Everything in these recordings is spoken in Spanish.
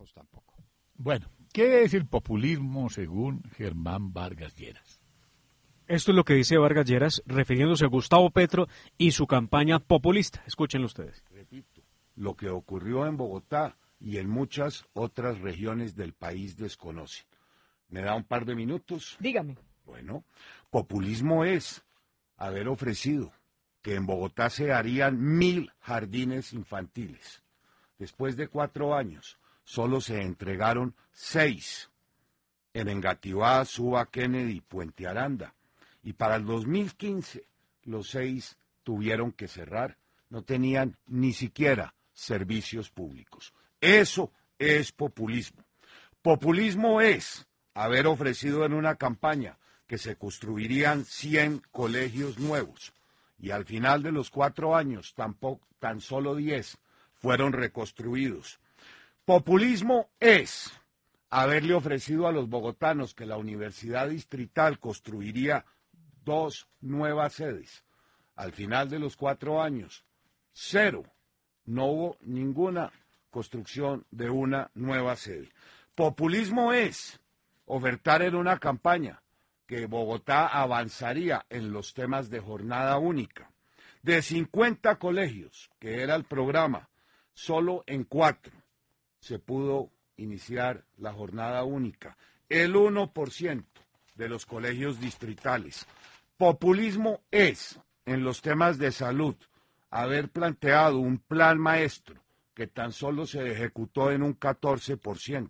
lejos tampoco. Bueno, ¿qué es el populismo según Germán Vargas Lleras? Esto es lo que dice Vargas Lleras refiriéndose a Gustavo Petro y su campaña populista. Escúchenlo ustedes. Repito, lo que ocurrió en Bogotá y en muchas otras regiones del país desconocen. ¿Me da un par de minutos? Dígame. Bueno, populismo es haber ofrecido que en Bogotá se harían 1.000 jardines infantiles. Después de 4 años, solo se entregaron 6 en Engativá, Suba, Kennedy y Puente Aranda. Y para el 2015, los 6 tuvieron que cerrar. No tenían ni siquiera servicios públicos. Eso es populismo. Populismo es haber ofrecido en una campaña que se construirían 100 colegios nuevos. Y al final de los 4 años, tan solo 10 fueron reconstruidos. Populismo es haberle ofrecido a los bogotanos que la Universidad Distrital construiría 2 nuevas sedes. Al final de los 4 años, 0. No hubo ninguna construcción de una nueva sede. Populismo es ofertar en una campaña que Bogotá avanzaría en los temas de jornada única. De 50 colegios, que era el programa, solo en 4 se pudo iniciar la jornada única. El 1% de los colegios distritales. Populismo es, en los temas de salud, haber planteado un plan maestro que tan solo se ejecutó en un 14%,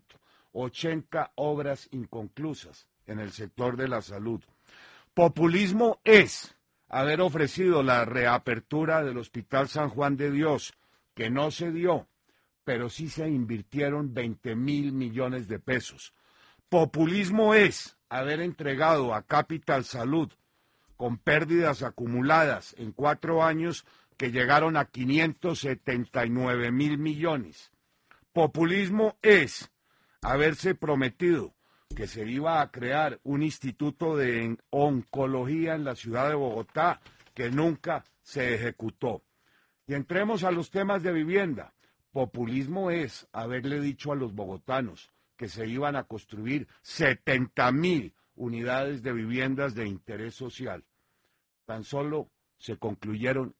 80 obras inconclusas en el sector de la salud. Populismo es haber ofrecido la reapertura del Hospital San Juan de Dios, que no se dio, pero sí se invirtieron 20.000 millones de pesos. Populismo es haber entregado a Capital Salud, con pérdidas acumuladas en 4 años que llegaron a 579.000 millones. Populismo es haberse prometido que se iba a crear un instituto de oncología en la ciudad de Bogotá que nunca se ejecutó. Y entremos a los temas de vivienda. Populismo es haberle dicho a los bogotanos que se iban a construir 70.000 unidades de viviendas de interés social. Tan solo se concluyeron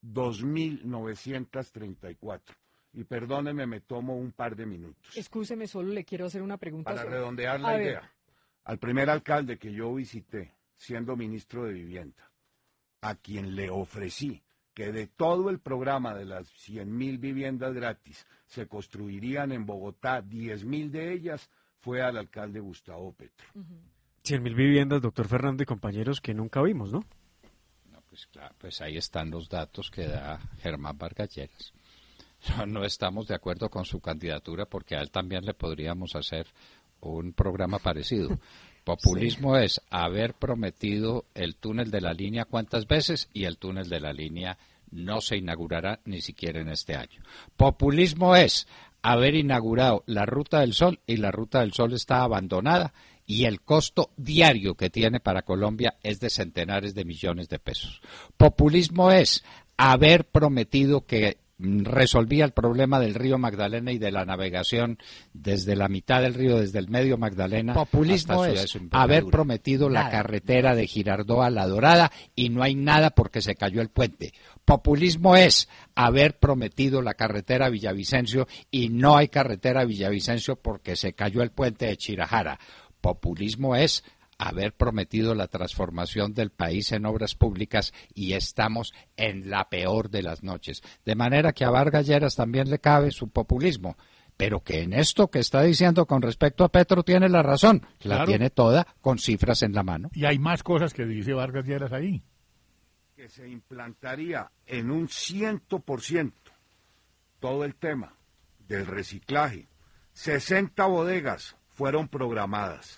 2.934. Y perdóneme, me tomo un par de minutos. Excúseme, solo le quiero hacer una pregunta. Para redondear la idea, al primer alcalde que yo visité, siendo ministro de Vivienda, a quien le ofrecí que de todo el programa de las 100.000 viviendas gratis se construirían en Bogotá 10.000 de ellas, fue al alcalde Gustavo Petro. 100.000 viviendas, doctor Fernando y compañeros, que nunca vimos, ¿no? No, pues claro, pues ahí están los datos que da Germán Vargas Lleras. No estamos de acuerdo con su candidatura porque a él también le podríamos hacer un programa parecido. Populismo es haber prometido el túnel de la línea cuántas veces y el túnel de la línea no se inaugurará ni siquiera en este año. Populismo es haber inaugurado la Ruta del Sol y la Ruta del Sol está abandonada y el costo diario que tiene para Colombia es de centenares de millones de pesos. Populismo es haber prometido que resolvía el problema del río Magdalena y de la navegación desde la mitad del río, desde el medio Magdalena. Populismo es haber prometido la carretera de Girardot a La Dorada y no hay nada porque se cayó el puente. Populismo es haber prometido la carretera a Villavicencio y no hay carretera a Villavicencio porque se cayó el puente de Chirajara. Populismo es haber prometido la transformación del país en obras públicas y estamos en la peor de las noches. De manera que a Vargas Lleras también le cabe su populismo, pero que en esto que está diciendo con respecto a Petro tiene la razón, la tiene toda con cifras en la mano. Y hay más cosas que dice Vargas Lleras ahí. Que se implantaría en un 100% todo el tema del reciclaje. 60 bodegas fueron programadas.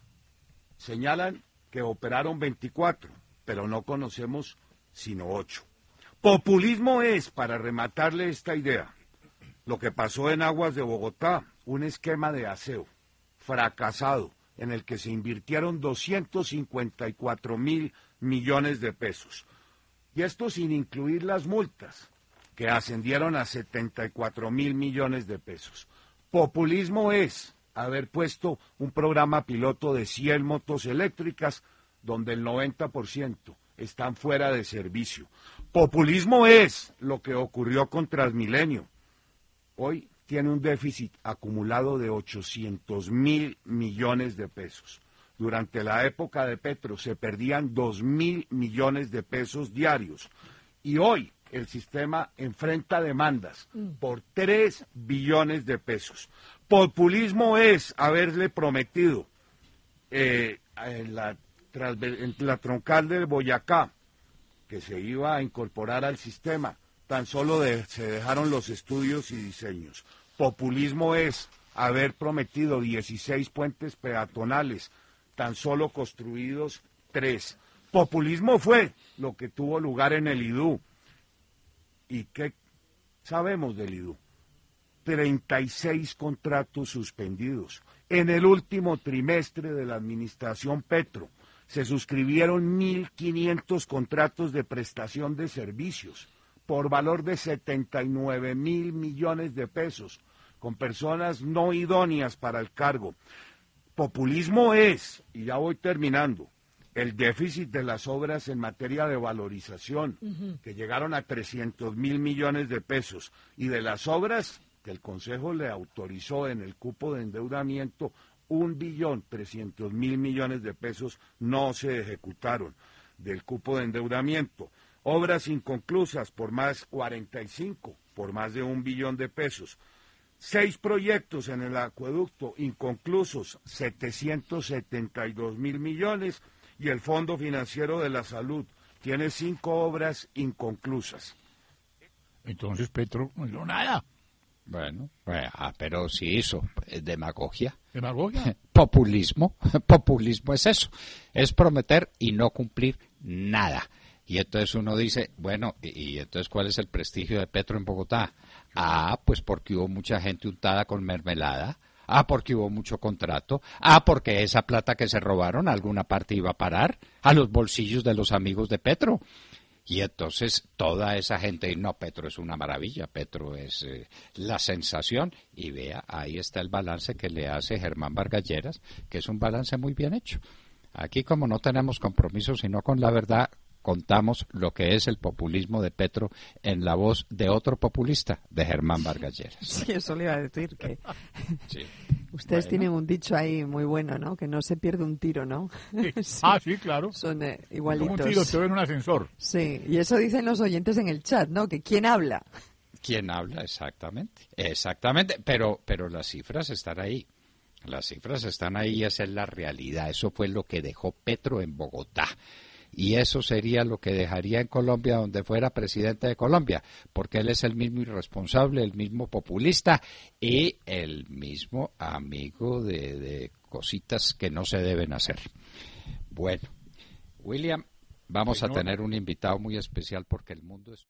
Señalan que operaron 24, pero no conocemos sino 8. Populismo es, para rematarle esta idea, lo que pasó en Aguas de Bogotá, un esquema de aseo fracasado en el que se invirtieron 254.000 millones de pesos. Y esto sin incluir las multas, que ascendieron a 74.000 millones de pesos. Populismo es haber puesto un programa piloto de 100 motos eléctricas donde el 90% están fuera de servicio. Populismo es lo que ocurrió con Transmilenio. Hoy tiene un déficit acumulado de 800.000 millones de pesos. Durante la época de Petro se perdían 2.000 millones de pesos diarios. Y hoy el sistema enfrenta demandas por 3 billones de pesos. Populismo es haberle prometido en la troncal del Boyacá que se iba a incorporar al sistema. Tan solo se dejaron los estudios y diseños. Populismo es haber prometido 16 puentes peatonales, tan solo construidos 3. Populismo fue lo que tuvo lugar en el IDU. ¿Y qué sabemos del IDU? 36 contratos suspendidos. En el último trimestre de la administración Petro se suscribieron 1.500 contratos de prestación de servicios por valor de 79.000 millones de pesos, con personas no idóneas para el cargo. Populismo es, y ya voy terminando, el déficit de las obras en materia de valorización, que llegaron a 300.000 millones de pesos, y de las obras que el Consejo le autorizó en el cupo de endeudamiento, 1.300.000 millones de pesos no se ejecutaron del cupo de endeudamiento. Obras inconclusas por más 45, por más de 1 billón de pesos. 6 proyectos en el acueducto inconclusos, 772.000 millones, y el Fondo Financiero de la Salud tiene 5 obras inconclusas. Entonces Petro no hizo nada. Bueno, pero sí hizo demagogia. ¿Demagogia? Populismo. Populismo es eso. Es prometer y no cumplir nada. Y entonces uno dice, bueno, ¿y entonces cuál es el prestigio de Petro en Bogotá? Pues porque hubo mucha gente untada con mermelada. Porque hubo mucho contrato. Porque esa plata que se robaron a alguna parte iba a parar a los bolsillos de los amigos de Petro. Y entonces toda esa gente, no, Petro es una maravilla, Petro es la sensación. Y vea, ahí está el balance que le hace Germán Vargas Lleras, que es un balance muy bien hecho. Aquí, como no tenemos compromiso sino con la verdad, contamos lo que es el populismo de Petro en la voz de otro populista, de Germán Vargas Lleras. Sí, eso le iba a decir que Sí. ustedes tienen un dicho ahí muy bueno, ¿no? Que no se pierde un tiro, ¿no? Sí. Sí, claro. Son Como igualitos. un tiroteo en un ascensor. Sí, y eso dicen los oyentes en el chat, ¿no? Que quién habla. ¿Quién habla? Exactamente, pero las cifras están ahí. Las cifras están ahí y esa es la realidad. Eso fue lo que dejó Petro en Bogotá. Y eso sería lo que dejaría en Colombia donde fuera presidente de Colombia, porque él es el mismo irresponsable, el mismo populista y el mismo amigo de cositas que no se deben hacer. Bueno, William, vamos a tener un invitado muy especial porque el mundo es...